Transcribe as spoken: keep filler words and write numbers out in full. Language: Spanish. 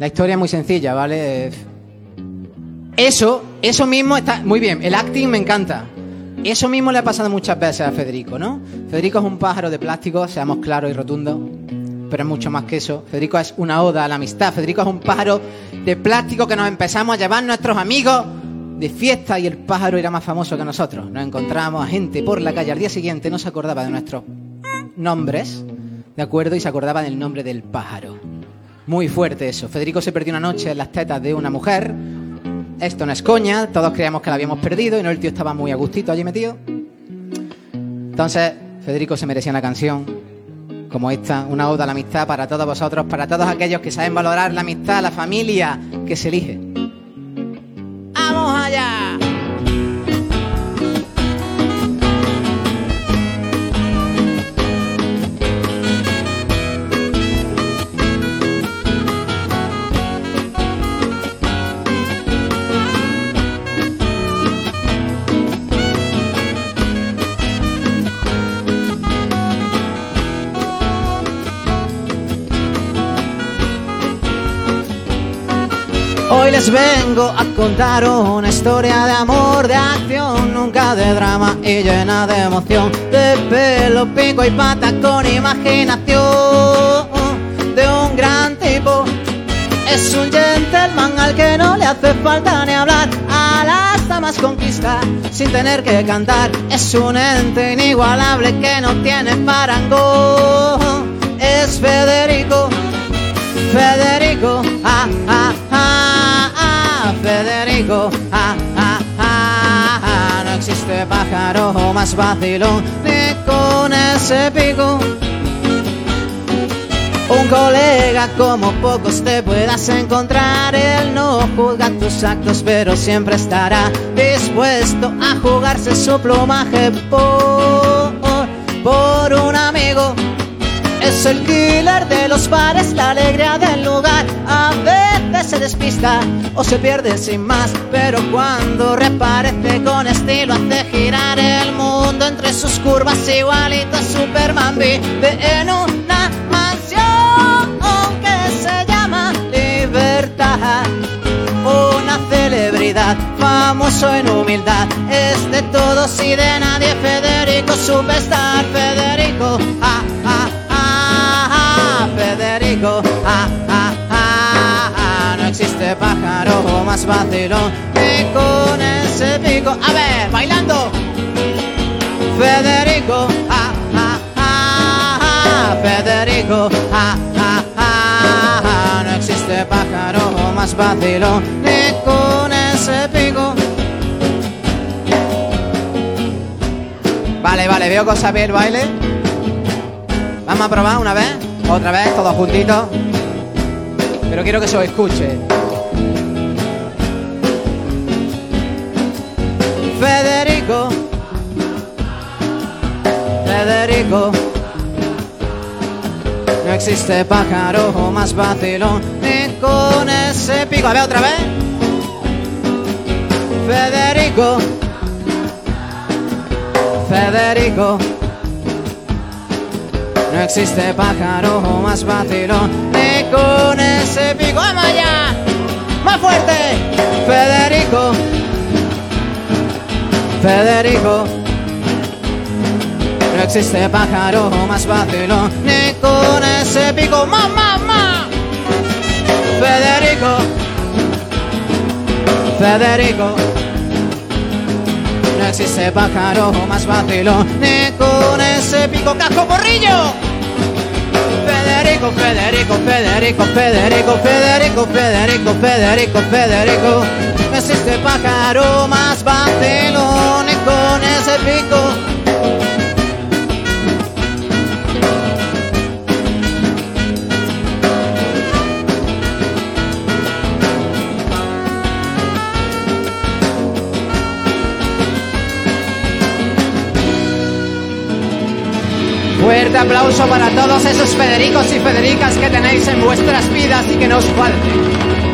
La historia es muy sencilla, ¿vale? Eso, eso mismo está... Muy bien, el acting me encanta. Eso mismo le ha pasado muchas veces a Federico, ¿no? Federico es un pájaro de plástico, seamos claros y rotundos, pero es mucho más que eso. Federico es una oda a la amistad. Federico es un pájaro de plástico que nos empezamos a llevar nuestros amigos de fiesta y el pájaro era más famoso que nosotros. Nos encontrábamos a gente por la calle al día siguiente, no se acordaba de nuestros nombres, ¿de acuerdo? Y se acordaba del nombre del pájaro. Muy fuerte eso. Federico se perdió una noche en las tetas de una mujer. Esto no es coña, todos creíamos que la habíamos perdido y no, el tío estaba muy a gustito allí metido. Entonces, Federico se merecía una canción como esta, una oda a la amistad para todos vosotros, para todos aquellos que saben valorar la amistad, la familia que se elige. ¡Vamos allá! Hoy les vengo a contar una historia de amor, de acción, nunca de drama y llena de emoción, de pelo, pico y pata con imaginación, de un gran tipo. Es un gentleman al que no le hace falta ni hablar, a las damas conquista sin tener que cantar. Es un ente inigualable que no tiene parangón. Es Federico, Federico, ah, ah, ah, ah, Federico, ah, ah, ah, ah. No existe pájaro más vacilón ni con ese pico. Un colega como pocos te puedas encontrar. Él no juzga tus actos, pero siempre estará dispuesto a jugarse su plumaje por, por un amigo. Es el killer de los bares, la alegría del lugar. A veces se despista o se pierde sin más, pero cuando reaparece con estilo hace girar el mundo entre sus curvas. Igualito a Superman, vive en una mansión que se llama Libertad. Una celebridad, famoso en humildad, es de todos y de nadie. Federico, superstar, Federico, ah, ah, ah, Federico, ah, ah, ah, ah. No existe pájaro más vacilón que con ese pico. A ver, bailando. Federico, ah, ah, ah, ah, Federico, ah, ah, ah, ah. No existe pájaro más vacilón que con ese pico. Vale, vale, veo que os sabéis el baile. Vamos a probar una vez, otra vez, todos juntitos. Pero quiero que se os escuche. Federico, Federico, no existe pájaro más vacilón ni con ese pico. A ver, otra vez. Federico, Federico, no existe pájaro más vacilón ni con ese pico. ¡Vamos allá! ¡Más fuerte! Federico, Federico, no existe pájaro más vacilón ni con ese pico. ¡Más, más, más! Federico, Federico, no existe pájaro más vacilón ni con ese pico. ¡Casco porrillo! Federico, Federico, Federico, Federico, Federico, Federico, Federico, Federico. No existe pájaro más vacilón ni con ese pico. Fuerte aplauso para todos esos Federicos y Federicas que tenéis en vuestras vidas y que no os falten.